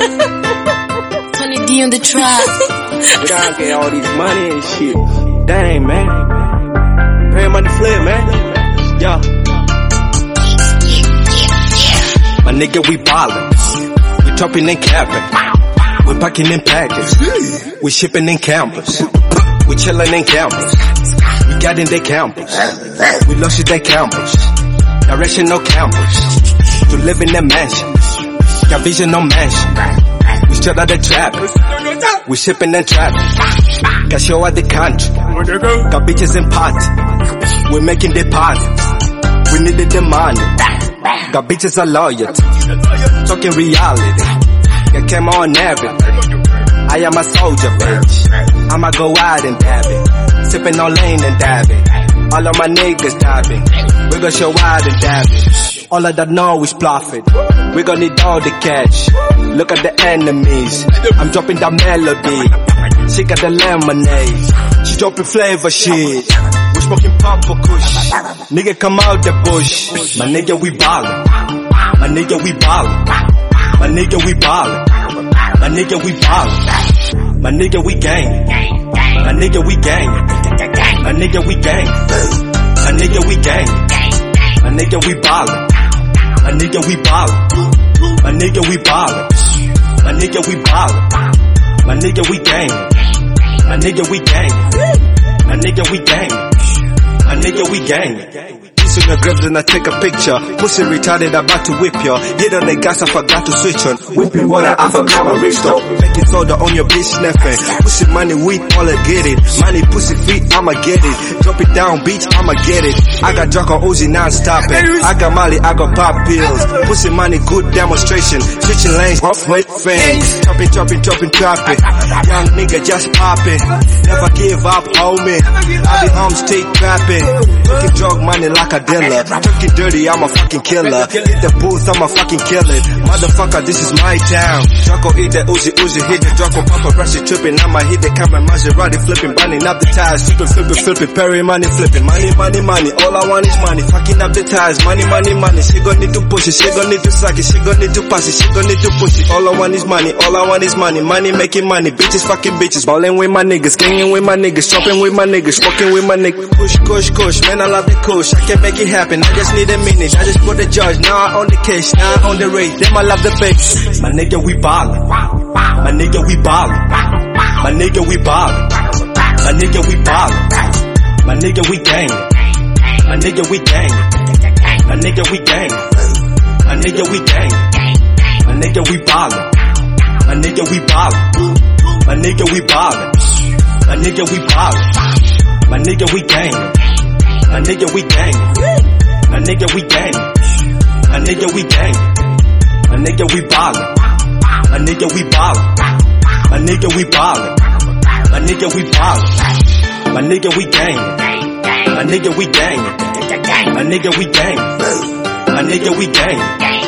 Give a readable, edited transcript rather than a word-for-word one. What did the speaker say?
Tony D on the track. We gotta get all these money and shit. Dang, man. Pay money flip, man. Yeah. My nigga, we ballin'. We topping and capping. We packing in packets. We shipping in campers. We chillin' in campers. We got in their campers. We lost in their campers. Direction no campers. To live in their mansions. Got vision no mansion. We straight out the trap. We shipping and trapping. Got show at the country. Got bitches in party. We making deposits. We needed the money. Got bitches a loyalty. Talking reality. Got camera on everything. I am a soldier, bitch. I'ma go out and dab it. Sipping on lean and dabbing. All of my niggas dabbing. We gon' show out and dab it. All of that know is profit. We gon' need all the cash. Look at the enemies. I'm dropping that melody. She got the lemonade. She dropping flavor shit. We smoking purple kush. Nigga come out the bush. My nigga we ballin'. My nigga we ballin'. My nigga we ballin'. My nigga we ballin'. My nigga we gang. My nigga we gang. My nigga we gang. My nigga we gang. My nigga we ballin'. My nigga we ballin'. My nigga we ballin'. My nigga we ballin'. My nigga we gang. My nigga we gang. My nigga we gang. My nigga we gang. In the grave then I take a picture. Pussy retarded, about to whip ya. Hit on the gas, I forgot to switch on. Whipping water, I forgot my wrist up. Making soda on your bitch snapping. Pussy money, weed, all I get it. Money, pussy, feet, I'ma get it. Drop it down, beach, I'ma get it. I got Draco Uzi, non-stopping. I got Molly, I got pop pills. Pussy money, good demonstration. Switching lanes, rough weight fangs. Chopping. Young nigga just popping. Never give up, homie. I be home, stay trapping. Looking drug money like a dealer. Talking dirty, I'm a fucking killer. Hit the booth, I'm a fucking killer. Motherfucker, this is my town. Draco eat the Uzi, hit the Draco paparazzi tripping. I'ma hit the camera, Maserati flipping, burning up the tires, flipping, Perry money flipping, money. All I want is money, fucking up the tires, money. She gon' need to push it, she gon' need to suck it, she gon' need to pass it, she gon' need to push it. All I want is money, money making money, bitches fucking bitches, ballin' with my niggas, gangin' with my niggas, shopping with my niggas, smoking with my niggas. Kush, man I love the kush, I can make it happen, I just need a minute, I just put the judge, now I on the case, now I on the rate, them I love the face. My nigga we ballin', my nigga we ballin', my nigga we ballin', my nigga we ballin', my nigga we gang, my nigga we gang, my nigga we gang, my nigga we gang, my nigga we ballin', my nigga we ballin', my nigga we ballin', my nigga we ballin', my nigga we gang, my nigga we gang, my nigga we gang, my nigga we gang, my nigga we ballin', my nigga we ballin', my nigga we ballin', my nigga we ballin', my nigga we gang, my nigga we gang, my nigga we gang, my nigga we gang.